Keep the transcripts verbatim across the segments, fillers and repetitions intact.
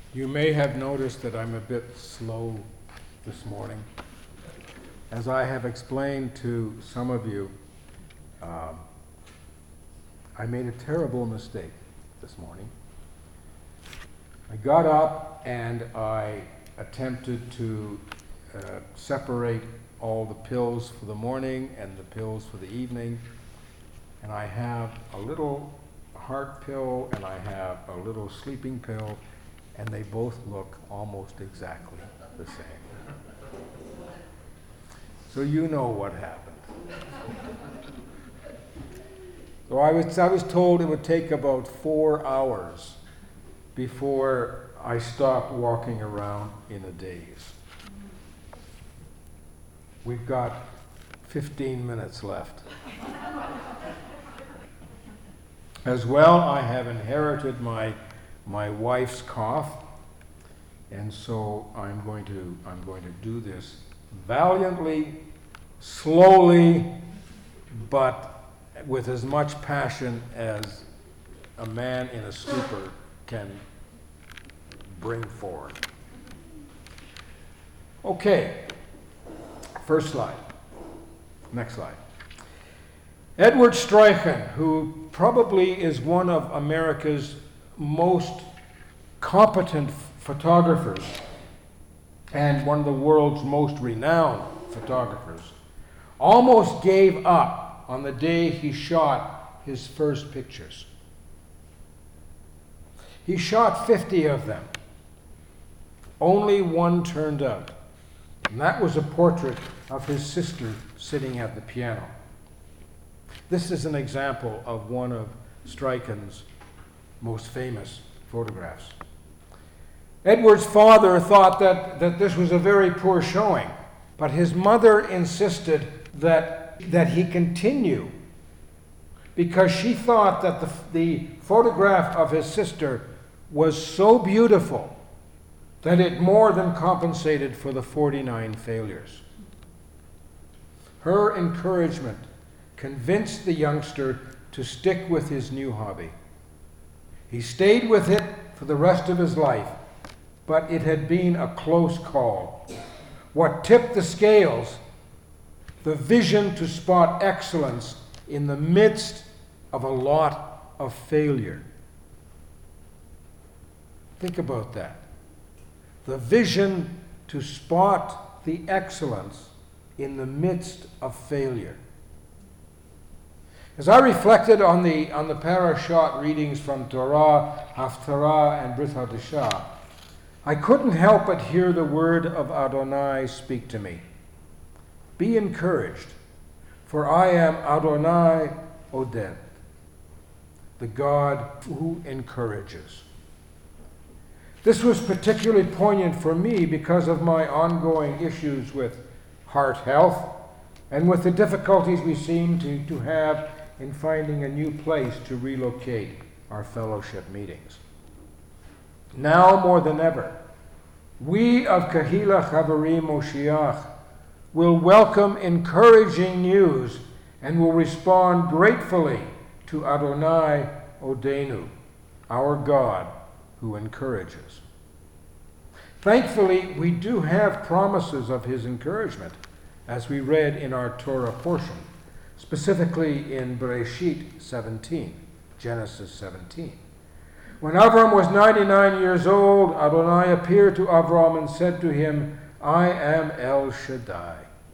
You may have noticed that I'm a bit slow this morning. As I have explained to some of you, um, I made a terrible mistake this morning. I got up and I attempted to uh, separate all the pills for the morning and the pills for the evening. And I have a little heart pill and I have a little sleeping pill, and they both look almost exactly the same. So you know what happened. So I was, I was told it would take about four hours before I stopped walking around in a daze. We've got fifteen minutes left. As well, I have inherited my my wife's cough, and so I'm going to I'm going to do this valiantly, slowly, but with as much passion as a man in a stupor can bring forward. Okay, first slide. Next slide. Edward Streichen, who probably is one of America's most competent photographers and one of the world's most renowned photographers, almost gave up on the day he shot his first pictures. He shot fifty of them. Only one turned out, and that was a portrait of his sister sitting at the piano. This is an example of one of Streichen's most famous photographs. Edward's father thought that, that this was a very poor showing, but his mother insisted that, that he continue because she thought that the, the photograph of his sister was so beautiful that it more than compensated for the forty-nine failures. Her encouragement convinced the youngster to stick with his new hobby. He stayed with it for the rest of his life, but it had been a close call. What tipped the scales? The vision to spot excellence in the midst of a lot of failure. Think about that. The vision to spot the excellence in the midst of failure. As I reflected on the, on the parashot readings from Torah, Haftarah, and Brit Hadashah, I couldn't help but hear the word of Adonai speak to me. Be encouraged, for I am Adonai Oded, the God who encourages. This was particularly poignant for me because of my ongoing issues with heart health and with the difficulties we seem to, to have in finding a new place to relocate our fellowship meetings. Now more than ever, we of Kahila Chavarim Moshiach will welcome encouraging news and will respond gratefully to Adonai Odenu, our God who encourages. Thankfully, we do have promises of his encouragement, as we read in our Torah portion, specifically in Bereshit seventeen, Genesis seventeen. When Avram was ninety-nine years old, Adonai appeared to Avram and said to him, I am El Shaddai.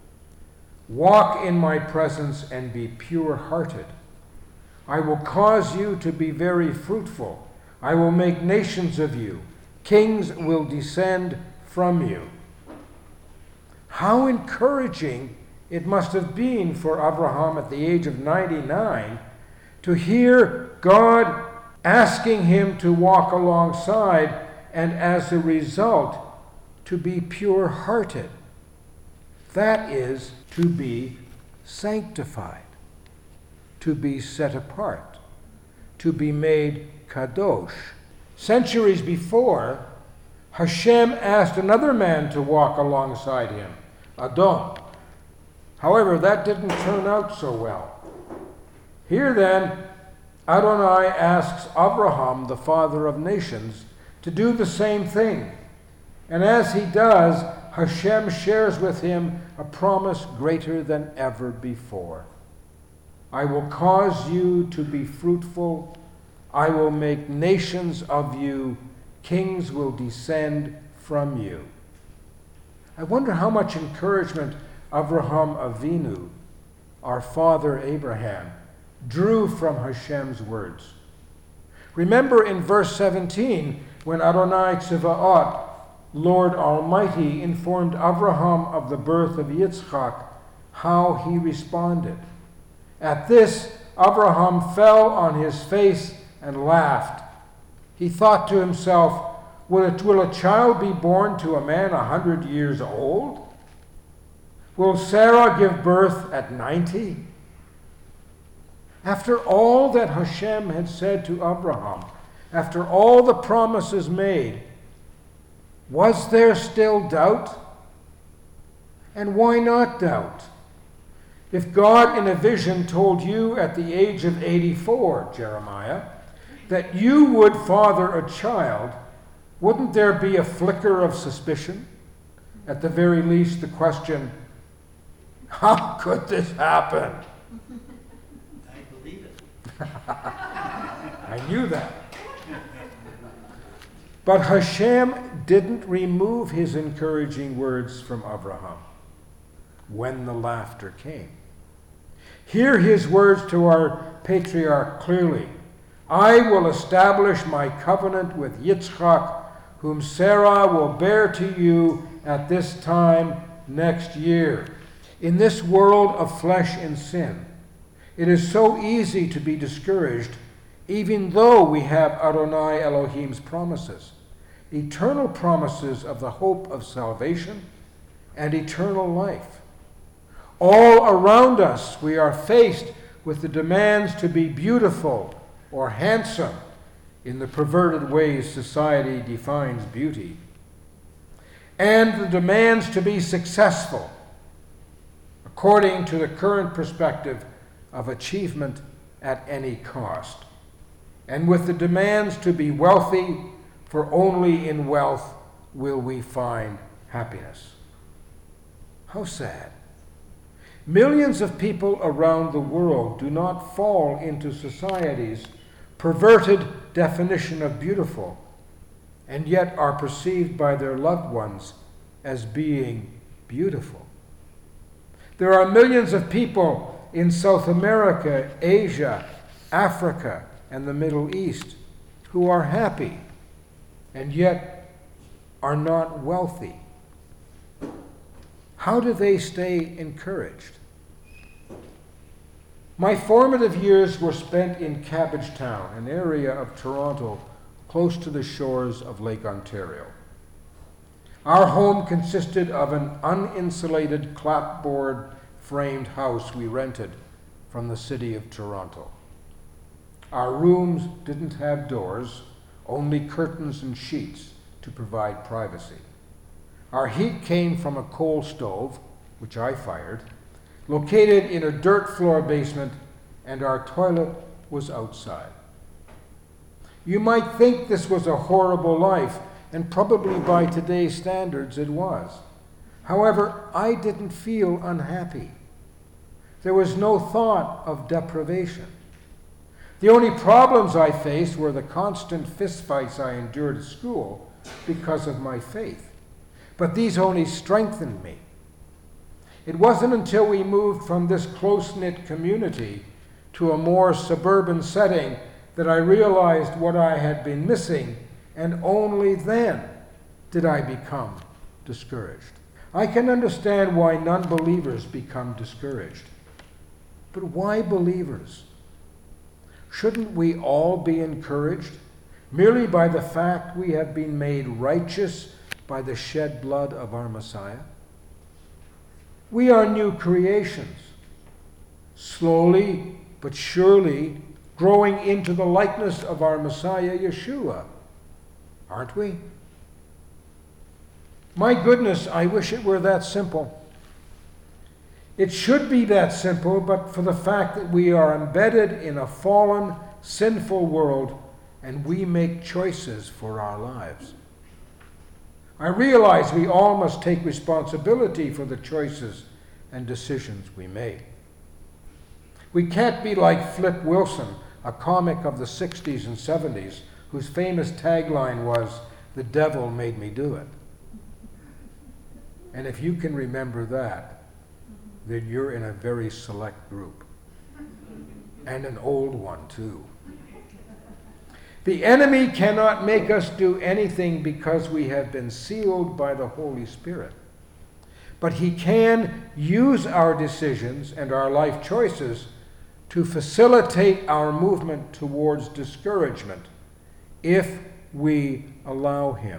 Walk in my presence and be pure-hearted. I will cause you to be very fruitful. I will make nations of you. Kings will descend from you. How encouraging it must have been for Abraham at the age of ninety-nine to hear God asking him to walk alongside, and as a result, to be pure-hearted. That is, to be sanctified, to be set apart, to be made kadosh. Centuries before, Hashem asked another man to walk alongside him, Adam. However, that didn't turn out so well. Here then, Adonai asks Abraham, the father of nations, to do the same thing. And as he does, Hashem shares with him a promise greater than ever before. I will cause you to be fruitful. I will make nations of you. Kings will descend from you. I wonder how much encouragement Avraham Avinu, our father Abraham, drew from Hashem's words. Remember in verse seventeen, when Adonai Tzevaot, Lord Almighty, informed Avraham of the birth of Yitzchak, how he responded. At this, Avraham fell on his face and laughed. He thought to himself, will, it, will a child be born to a man a hundred years old? Will Sarah give birth at ninety? After all that Hashem had said to Abraham, after all the promises made, was there still doubt? And why not doubt? If God in a vision told you at the age of eighty-four, Jeremiah, that you would father a child, wouldn't there be a flicker of suspicion? At the very least, the question, how could this happen? I believe it. I knew that. But Hashem didn't remove his encouraging words from Abraham when the laughter came. Hear his words to our patriarch clearly. I will establish my covenant with Yitzchak, whom Sarah will bear to you at this time next year. In this world of flesh and sin, it is so easy to be discouraged, even though we have Adonai Elohim's promises, eternal promises of the hope of salvation and eternal life. All around us, we are faced with the demands to be beautiful or handsome in the perverted ways society defines beauty, and the demands to be successful according to the current perspective of achievement at any cost, and with the demands to be wealthy, for only in wealth will we find happiness. How sad. Millions of people around the world do not fall into society's perverted definition of beautiful, and yet are perceived by their loved ones as being beautiful. There are millions of people in South America, Asia, Africa, and the Middle East who are happy and yet are not wealthy. How do they stay encouraged? My formative years were spent in Cabbagetown, an area of Toronto close to the shores of Lake Ontario. Our home consisted of an uninsulated clapboard framed house we rented from the city of Toronto. Our rooms didn't have doors, only curtains and sheets to provide privacy. Our heat came from a coal stove, which I fired, located in a dirt floor basement, and our toilet was outside. You might think this was a horrible life, and probably by today's standards it was. However, I didn't feel unhappy. There was no thought of deprivation. The only problems I faced were the constant fistfights I endured at school because of my faith. But these only strengthened me. It wasn't until we moved from this close-knit community to a more suburban setting that I realized what I had been missing, and only then did I become discouraged. I can understand why non-believers become discouraged. But why believers? Shouldn't we all be encouraged merely by the fact we have been made righteous by the shed blood of our Messiah? We are new creations, slowly but surely growing into the likeness of our Messiah, Yeshua, aren't we? My goodness, I wish it were that simple. It should be that simple, but for the fact that we are embedded in a fallen, sinful world and we make choices for our lives. I realize we all must take responsibility for the choices and decisions we make. We can't be like Flip Wilson, a comic of the sixties and seventies, whose famous tagline was, "The devil made me do it." And if you can remember that, then you're in a very select group. And an old one, too. The enemy cannot make us do anything because we have been sealed by the Holy Spirit. But he can use our decisions and our life choices to facilitate our movement towards discouragement if we allow him.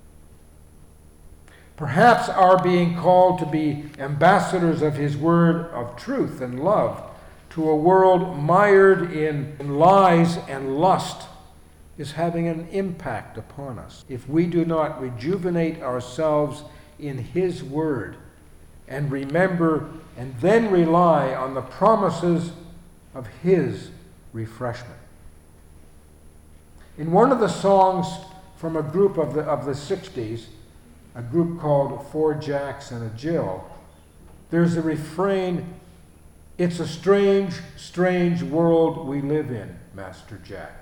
Perhaps our being called to be ambassadors of his word of truth and love to a world mired in lies and lust is having an impact upon us. If we do not rejuvenate ourselves in his word and remember and then rely on the promises of his refreshment. In one of the songs from a group of the, of the sixties, a group called Four Jacks and a Jill, there's a refrain, "It's a strange, strange world we live in, Master Jack."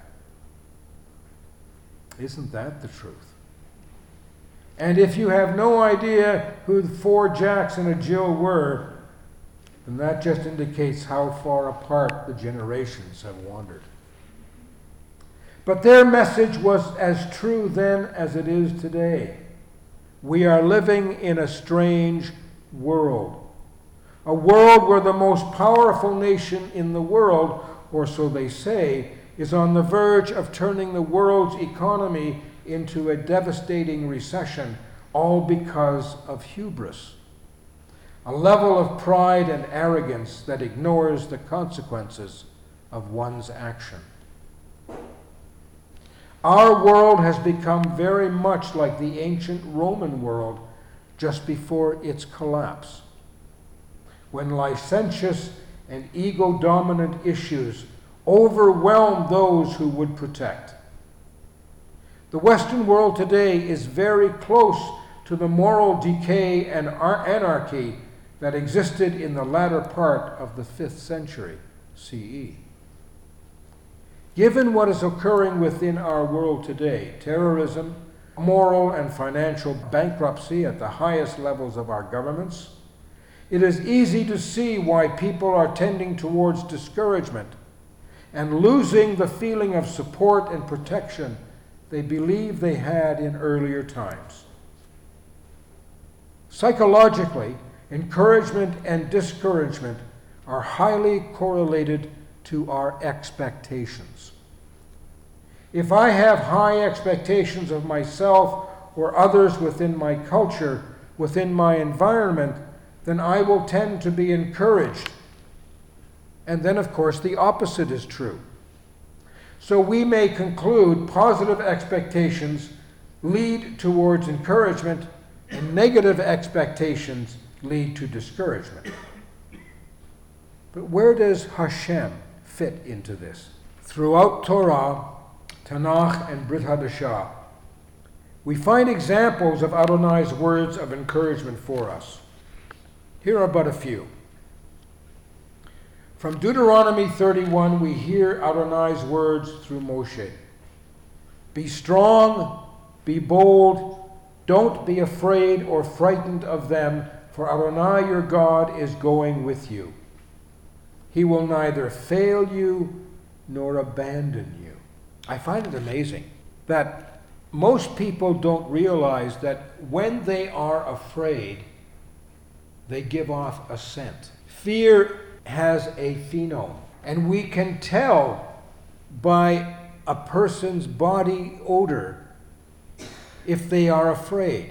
Isn't that the truth? And if you have no idea who the Four Jacks and a Jill were, then that just indicates how far apart the generations have wandered. But their message was as true then as it is today. We are living in a strange world. A world where the most powerful nation in the world, or so they say, is on the verge of turning the world's economy into a devastating recession, all because of hubris. A level of pride and arrogance that ignores the consequences of one's action. Our world has become very much like the ancient Roman world just before its collapse, when licentious and ego-dominant issues overwhelmed those who would protect. The Western world today is very close to the moral decay and anarchy that existed in the latter part of the fifth century C E. Given what is occurring within our world today, terrorism, moral and financial bankruptcy at the highest levels of our governments, it is easy to see why people are tending towards discouragement and losing the feeling of support and protection they believe they had in earlier times. Psychologically, encouragement and discouragement are highly correlated to our expectations. If I have high expectations of myself or others within my culture, within my environment, then I will tend to be encouraged. And then, of course, the opposite is true. So we may conclude positive expectations lead towards encouragement and negative expectations lead to discouragement. But where does Hashem fit into this? Throughout Torah, Tanakh, and Brit Hadashah, we find examples of Adonai's words of encouragement for us. Here are but a few. From Deuteronomy thirty-one, we hear Adonai's words through Moshe. Be strong, be bold, don't be afraid or frightened of them, for Adonai your God is going with you. He will neither fail you nor abandon you. I find it amazing that most people don't realize that when they are afraid, they give off a scent. Fear has a phenome, and we can tell by a person's body odor if they are afraid.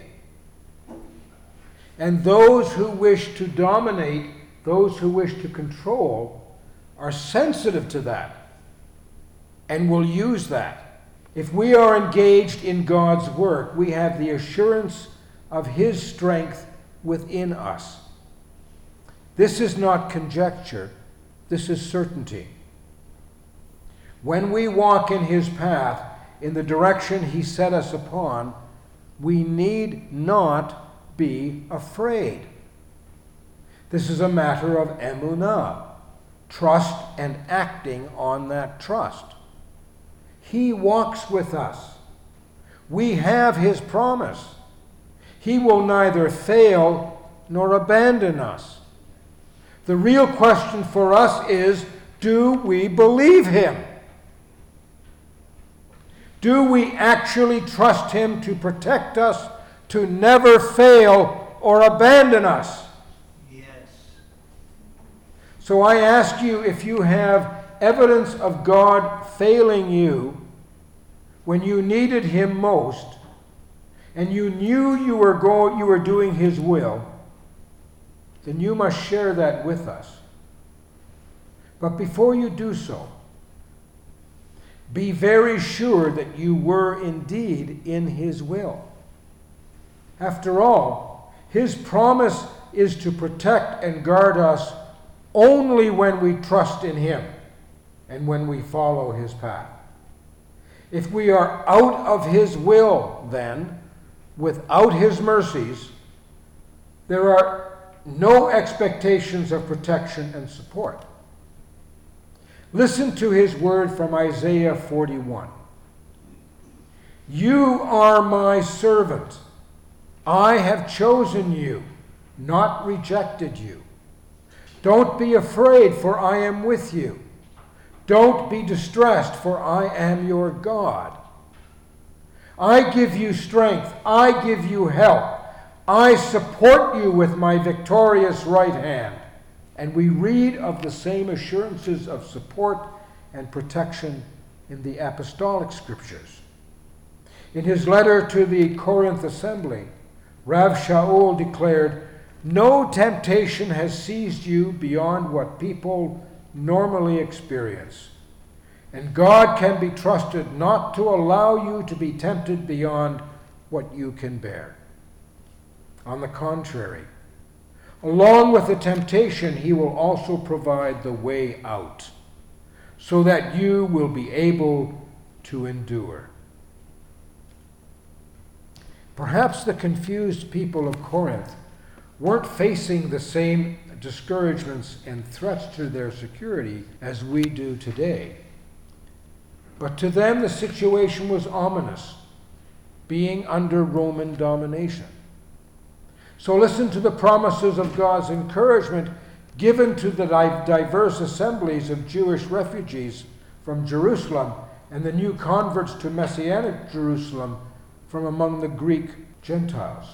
And those who wish to dominate, those who wish to control, are sensitive to that and will use that. If we are engaged in God's work, we have the assurance of his strength within us. This is not conjecture, this is certainty. When we walk in his path in the direction he set us upon, we need not be afraid. This is a matter of emunah, trust and acting on that trust. He walks with us. We have his promise. He will neither fail nor abandon us. The real question for us is, do we believe him? Do we actually trust him to protect us, to never fail or abandon us? Yes. So I ask you, if you have evidence of God failing you when you needed him most, and you knew you were go- you were doing his will, then you must share that with us. But before you do so, be very sure that you were indeed in his will. After all, his promise is to protect and guard us only when we trust in him and when we follow his path. If we are out of his will, then, without his mercies, there are no expectations of protection and support. Listen to his word from Isaiah forty-one. You are my servant. I have chosen you, not rejected you. Don't be afraid, for I am with you. Don't be distressed, for I am your God. I give you strength. I give you help. I support you with my victorious right hand. And we read of the same assurances of support and protection in the apostolic scriptures. In his letter to the Corinth assembly, Rav Shaul declared, "No temptation has seized you beyond what people normally experience. And God can be trusted not to allow you to be tempted beyond what you can bear. On the contrary, along with the temptation, he will also provide the way out, so that you will be able to endure." Perhaps the confused people of Corinth weren't facing the same discouragements and threats to their security as we do today. But to them, the situation was ominous, being under Roman domination. So listen to the promises of God's encouragement given to the diverse assemblies of Jewish refugees from Jerusalem and the new converts to Messianic Jerusalem from among the Greek Gentiles.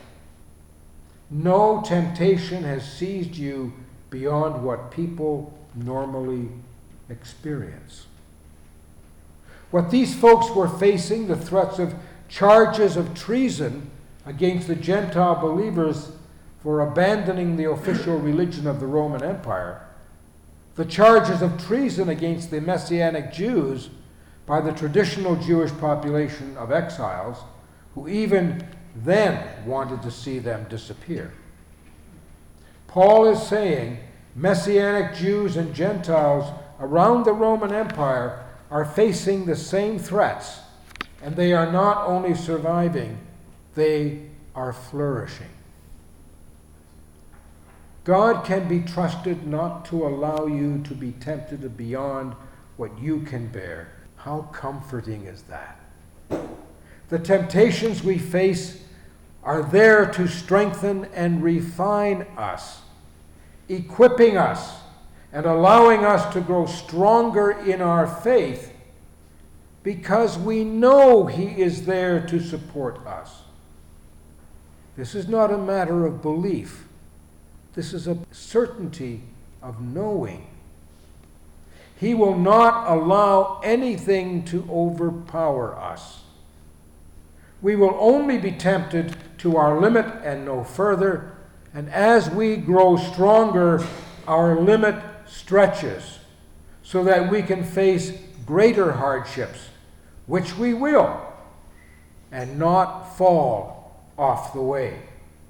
No temptation has seized you beyond what people normally experience. What these folks were facing, the threats of charges of treason against the Gentile believers for abandoning the official religion of the Roman Empire, the charges of treason against the Messianic Jews by the traditional Jewish population of exiles, who even then wanted to see them disappear. Paul is saying Messianic Jews and Gentiles around the Roman Empire are facing the same threats, and they are not only surviving, they are flourishing. God can be trusted not to allow you to be tempted beyond what you can bear. How comforting is that? The temptations we face are there to strengthen and refine us, equipping us and allowing us to grow stronger in our faith, because we know he is there to support us. This is not a matter of belief. This is a certainty of knowing. He will not allow anything to overpower us. We will only be tempted to our limit and no further, and as we grow stronger, our limit stretches so that we can face greater hardships, which we will, and not fall off the way.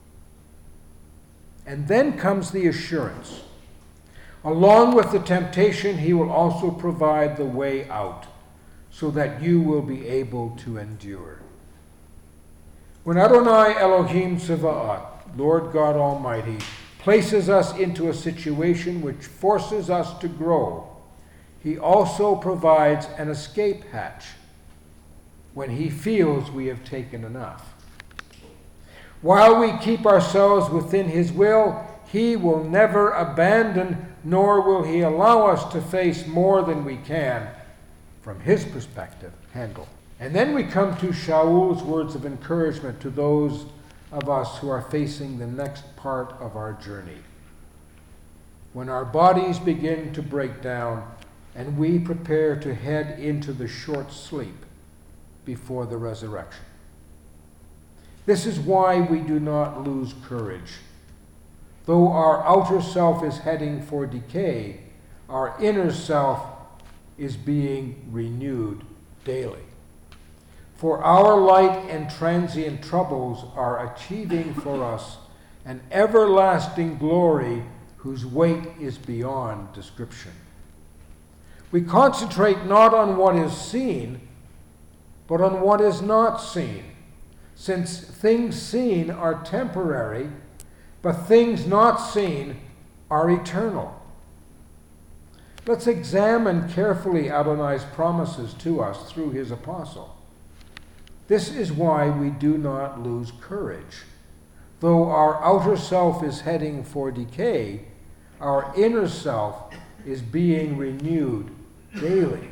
And then comes the assurance. Along with the temptation, he will also provide the way out, so that you will be able to endure. When Adonai Elohim Tsevaot, Lord God Almighty, places us into a situation which forces us to grow, he also provides an escape hatch when he feels we have taken enough. While we keep ourselves within his will, he will never abandon, nor will he allow us to face more than we can, from his perspective, handle. And then we come to Shaul's words of encouragement to those of us who are facing the next part of our journey. When our bodies begin to break down and we prepare to head into the short sleep before the resurrection. This is why we do not lose courage. Though our outer self is heading for decay, our inner self is being renewed daily. For our light and transient troubles are achieving for us an everlasting glory whose weight is beyond description. We concentrate not on what is seen, but on what is not seen, since things seen are temporary, but things not seen are eternal. Let's examine carefully Adonai's promises to us through his apostle. This is why we do not lose courage. Though our outer self is heading for decay, our inner self is being renewed daily.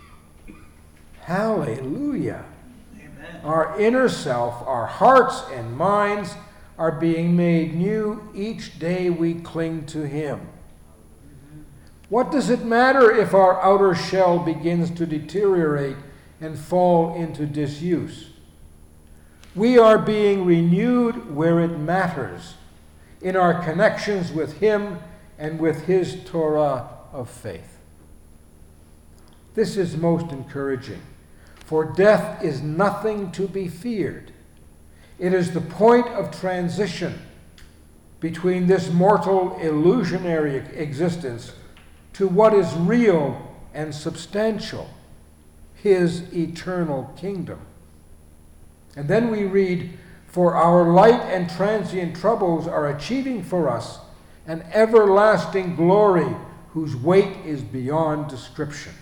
Hallelujah. Amen. Our inner self, our hearts and minds are being made new each day we cling to him. What does it matter if our outer shell begins to deteriorate and fall into disuse? We are being renewed where it matters, in our connections with him and with his Torah of faith. This is most encouraging, for death is nothing to be feared. It is the point of transition between this mortal illusionary existence to what is real and substantial, his eternal kingdom. And then we read, for our light and transient troubles are achieving for us an everlasting glory whose weight is beyond description.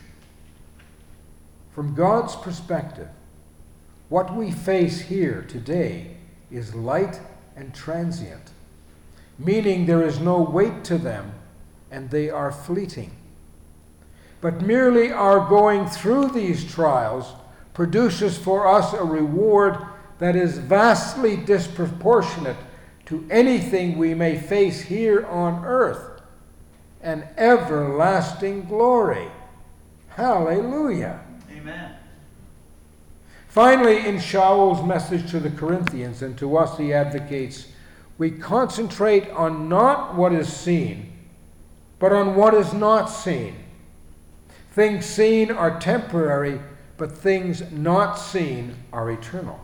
From God's perspective, what we face here today is light and transient, meaning there is no weight to them and they are fleeting. But merely our going through these trials produces for us a reward that is vastly disproportionate to anything we may face here on earth, an everlasting glory. Hallelujah. Amen. Finally, in Shaul's message to the Corinthians, and to us he advocates, we concentrate on not what is seen, but on what is not seen. Things seen are temporary, but things not seen are eternal.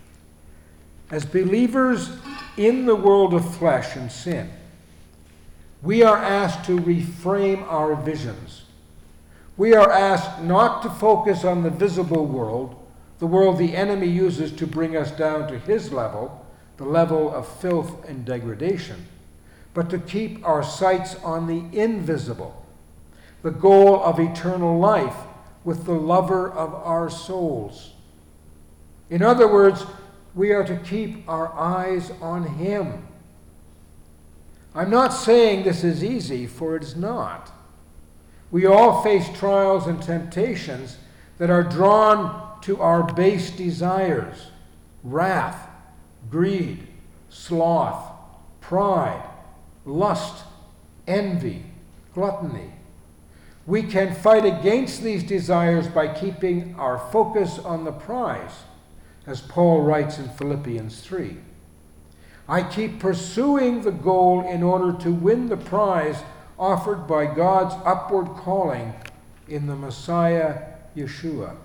As believers in the world of flesh and sin, we are asked to reframe our visions. We are asked not to focus on the visible world, the world the enemy uses to bring us down to his level, the level of filth and degradation, but to keep our sights on the invisible, the goal of eternal life with the lover of our souls. In other words, we are to keep our eyes on him. I'm not saying this is easy, for it is not. We all face trials and temptations that are drawn to our base desires: wrath, greed, sloth, pride, lust, envy, gluttony. We can fight against these desires by keeping our focus on the prize, as Paul writes in Philippians three. I keep pursuing the goal in order to win the prize offered by God's upward calling in the Messiah, Yeshua.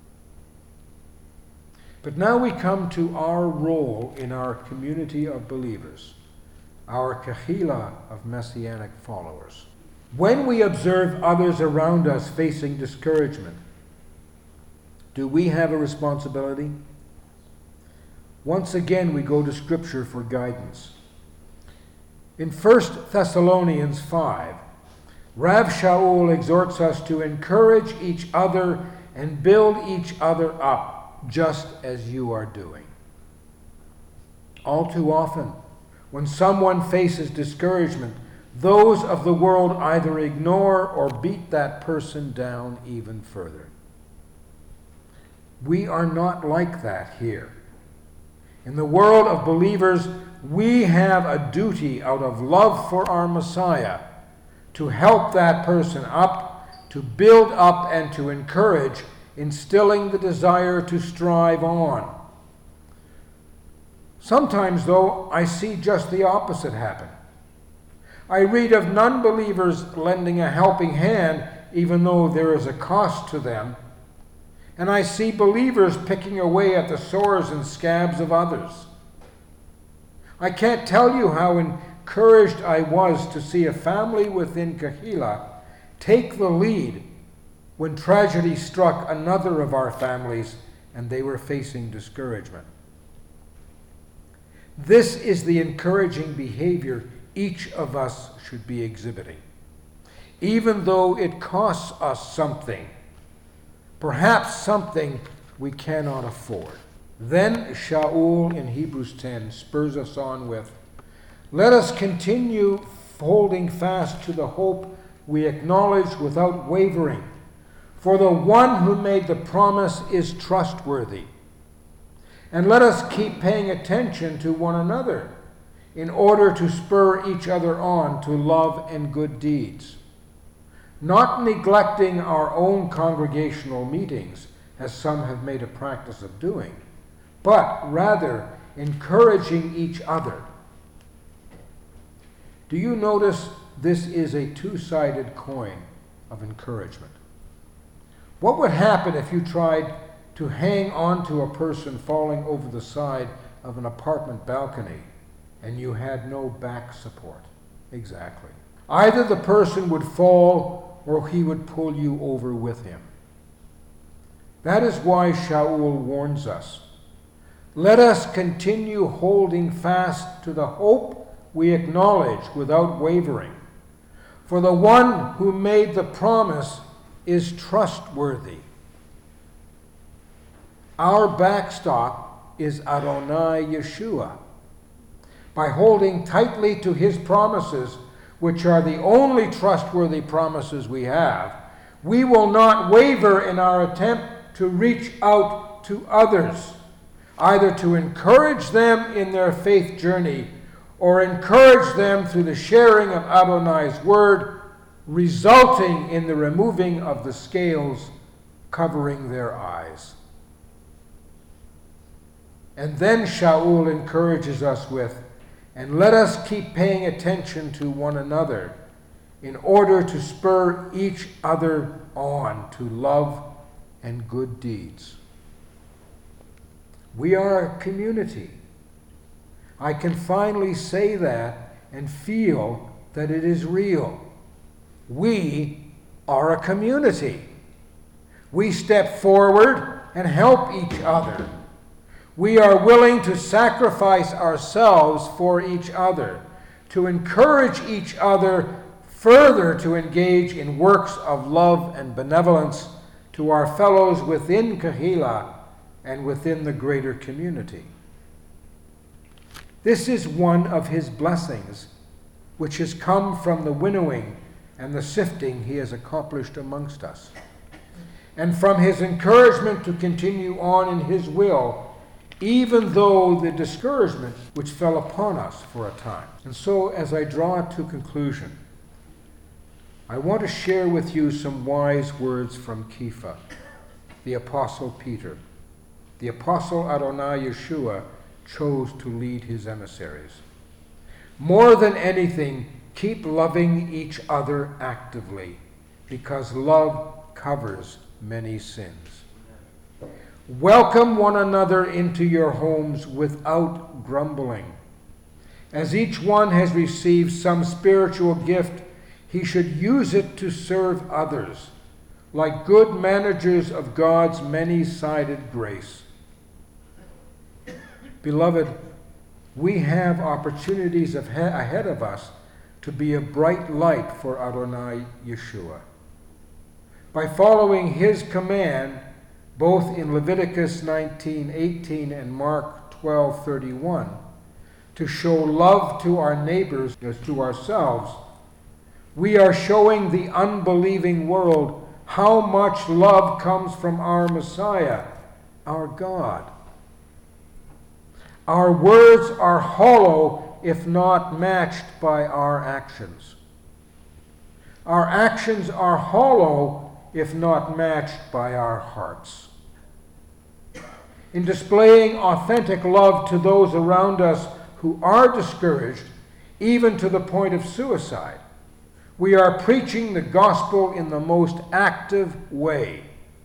But now we come to our role in our community of believers, our kahila of Messianic followers. When we observe others around us facing discouragement, Do we have a responsibility? Once again, we go to Scripture for guidance. In First Thessalonians five, Rav Shaul exhorts us to encourage each other and build each other up, just as you are doing. All too often, when someone faces discouragement, those of the world either ignore or beat that person down even further. We are not like that here. In the world of believers, we have a duty out of love for our Messiah to help that person up, to build up and to encourage, instilling the desire to strive on. Sometimes, though, I see just the opposite happen. I read of non-believers lending a helping hand even though there is a cost to them, and I see believers picking away at the sores and scabs of others. I can't tell you how encouraged I was to see a family within Kehillah take the lead when tragedy struck another of our families and they were facing discouragement. This is the encouraging behavior each of us should be exhibiting, even though it costs us something, perhaps something we cannot afford. Then Shaul in Hebrews ten spurs us on with, "Let us continue holding fast to the hope we acknowledge without wavering, for the one who made the promise is trustworthy. And let us keep paying attention to one another in order to spur each other on to love and good deeds, not neglecting our own congregational meetings, as some have made a practice of doing, but rather encouraging each other." Do you notice this is a two-sided coin of encouragement? What would happen if you tried to hang on to a person falling over the side of an apartment balcony and you had no back support? Exactly. Either the person would fall or he would pull you over with him. That is why Shaul warns us. Let us continue holding fast to the hope we acknowledge without wavering. For the one who made the promise is trustworthy. Our backstop is Adonai Yeshua. By holding tightly to his promises, which are the only trustworthy promises we have, we will not waver in our attempt to reach out to others, either to encourage them in their faith journey or encourage them through the sharing of Adonai's word, resulting in the removing of the scales covering their eyes. And then Shaul encourages us with, "And let us keep paying attention to one another in order to spur each other on to love and good deeds." We are a community. I can finally say that and feel that it is real. We are a community. We step forward and help each other. We are willing to sacrifice ourselves for each other, to encourage each other further to engage in works of love and benevolence to our fellows within Kehillah and within the greater community. This is one of his blessings, which has come from the winnowing and the sifting he has accomplished amongst us, and from his encouragement to continue on in his will, even though the discouragement which fell upon us for a time. And so, as I draw to conclusion, I want to share with you some wise words from Kepha, the Apostle Peter. The Apostle Adonai Yeshua chose to lead his emissaries. More than anything, keep loving each other actively, because love covers many sins. Welcome one another into your homes without grumbling. As each one has received some spiritual gift, he should use it to serve others, like good managers of God's many-sided grace. Beloved, we have opportunities of ha- ahead of us to be a bright light for Adonai Yeshua. By following his command, both in Leviticus nineteen eighteen and Mark twelve thirty-one, to show love to our neighbors as to ourselves, we are showing the unbelieving world how much love comes from our Messiah, our God. Our words are hollow if not matched by our actions. Our actions are hollow if not matched by our hearts. In displaying authentic love to those around us who are discouraged, even to the point of suicide, we are preaching the gospel in the most active way.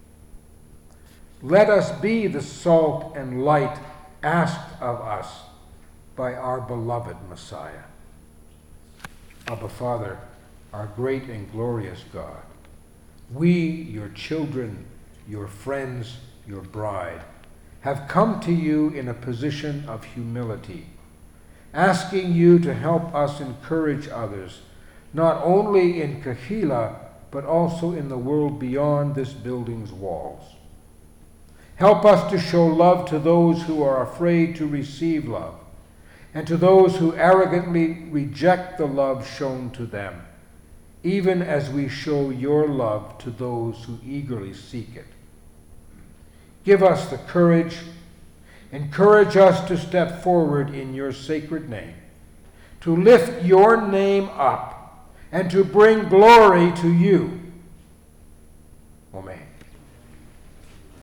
Let us be the salt and light asked of us by our beloved Messiah. Abba, Father, our great and glorious God, we, your children, your friends, your bride, have come to you in a position of humility, asking you to help us encourage others, not only in Kehillah, but also in the world beyond this building's walls. Help us to show love to those who are afraid to receive love, and to those who arrogantly reject the love shown to them, even as we show your love to those who eagerly seek it. Give us the courage, encourage us to step forward in your sacred name, to lift your name up, and to bring glory to you. Amen.